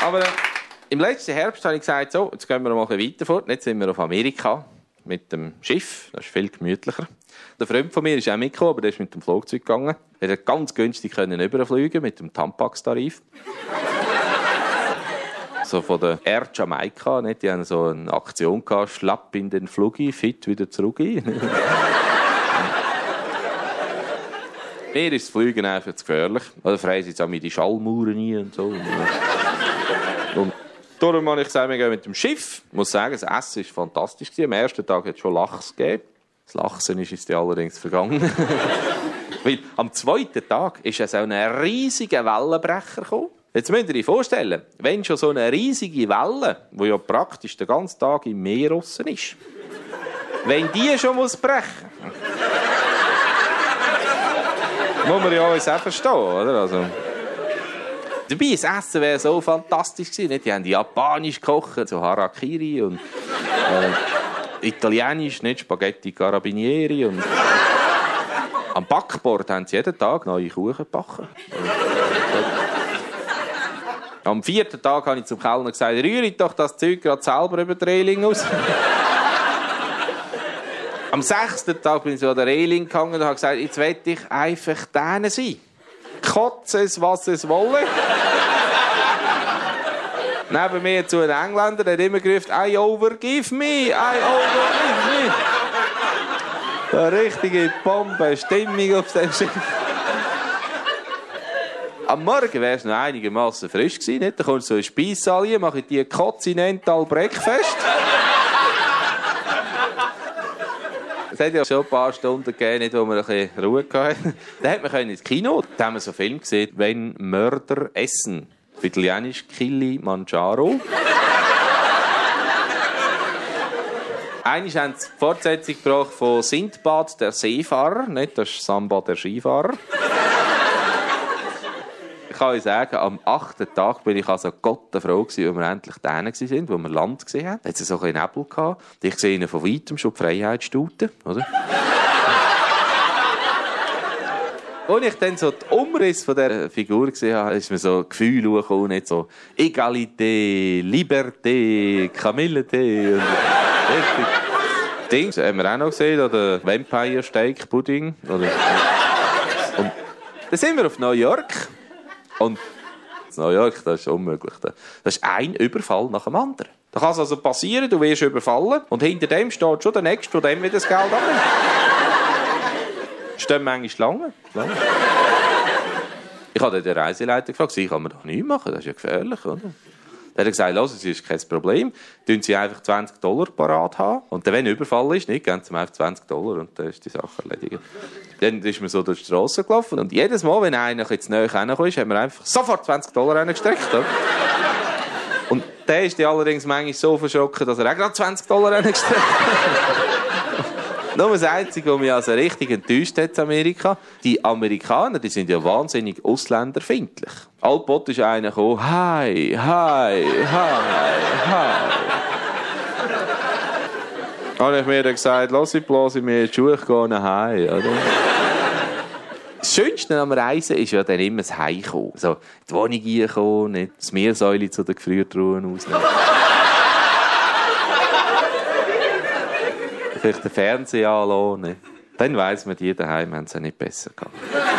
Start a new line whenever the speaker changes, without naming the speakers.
Aber im letzten Herbst habe ich gesagt, so, jetzt gehen wir mal ein bisschen weiter fort. Jetzt sind wir auf Amerika mit dem Schiff. Das ist viel gemütlicher. Der Freund von mir ist auch mitgekommen, aber der ist mit dem Flugzeug gegangen. Er hat ganz günstig überfliegen mit dem Tampax-Tarif. So von der Air Jamaica, nicht? Die haben so eine Aktion gehabt, schlapp in den Flugi, fit wieder zurück. Mir ist das Fliegen einfach zu gefährlich. Oder fressen jetzt auch mit die Schallmauern rein und so. Und darum habe ich gesagt, wir gehen mit dem Schiff. Ich muss sagen, das Essen war fantastisch. Am ersten Tag hat es schon Lachs gegeben. Das Lachsen ist uns allerdings vergangen. Weil am zweiten Tag ist so ein riesiger Wellenbrecher gekommen. Jetzt müsst ihr euch vorstellen, wenn schon so eine riesige Welle, die ja praktisch den ganzen Tag im Meer draussen ist, wenn die schon brechen muss man ja alles auch verstehen, oder? Also, dabei, das Essen wäre so fantastisch gewesen. Nicht? Die haben japanisch gekocht, so Harakiri und italienisch, nicht Spaghetti Carabinieri. Und am Backbord haben sie jeden Tag neue Kuchen gebacken. Am 4. Tag habe ich zum Kellner gesagt, rühre doch das Zeug gerade selber über die Reling aus. Am 6. Tag bin ich so an der Reling gegangen und habe gesagt, jetzt will ich einfach denen sein. Kotze es, was es wolle. Neben mir zu einem Engländer, der hat immer gerufen, I overgive me, I overgive me. Eine richtige Bombenstimmung auf dem Schiff. Am Morgen wäre es noch einigermaßen frisch gewesen. Nicht? Da kommt so eine Speissaal, mache ich die Continental Breakfast. Es hat ja schon ein paar Stunden gegeben, wo wir ein bisschen Ruhe hatten. Da hat man ins Kino. Da haben wir so einen Film gesehen, «Wenn Mörder essen». Auf Italienisch «Kilimangiaro». Einmal haben sie die Fortsetzung gebracht von «Sindbad, der Seefahrer». Nicht, das ist «Samba, der Skifahrer». Ich kann euch sagen, am 8. Tag bin ich also gottenfroh gewesen, als wir endlich da waren, wo wir Land gesehen haben. Da hat es so ein bisschen Nebel gehabt. Ich sehe ihnen von weitem schon die Freiheitsstute, oder? Als ich dann so den Umriss von dieser Figur gesehen habe, ist mir so ein Gefühl hochgekommen, nicht so Egalité, Liberté, Kamillete. Dings haben wir auch noch gesehen, oder Vampire Steak Pudding. Oder und dann sind wir auf New York. Und in New York, das ist unmöglich. Das ist ein Überfall nach dem anderen. Da kann es also passieren, du wirst überfallen und hinter dem steht schon der Nächste, der dem wieder das Geld annimmt. Stehen manchmal Schlangen. Ich habe den Reiseleiter gefragt, ich kann mir doch nichts machen, das ist ja gefährlich, oder? Dann hat er gesagt, es ist kein Problem, tun Sie einfach $20 parat haben und wenn ein Überfall ist, geben Sie mir einfach $20 und dann ist die Sache erledigt. Dann ist man so durch die Straße gelaufen und jedes Mal, wenn einer jetzt näher herkam, hat man einfach sofort $20 reingesteckt. Oder? Und der ist allerdings manchmal so verschrocken, dass er auch gerade $20 reingesteckt hat. Nur das Einzige, was mich also richtig enttäuscht hat in Amerika, die Amerikaner, die sind ja wahnsinnig ausländerfindlich. Allbot ist einer gekommen, hi, hi, hi, hi. Habe ich mir dann gesagt, lass ich bloß in mir die Schuhe gehen nach Hause, oder? Das Schönste am Reisen ist ja dann immer das Heimkommen. So, in die Wohnung reinkommen, nicht das Meersäule zu den Gefriertruhen ausnehmen. Vielleicht den Fernseher anlassen. Dann weiss man, die daheim haben es ja nicht besser gehabt.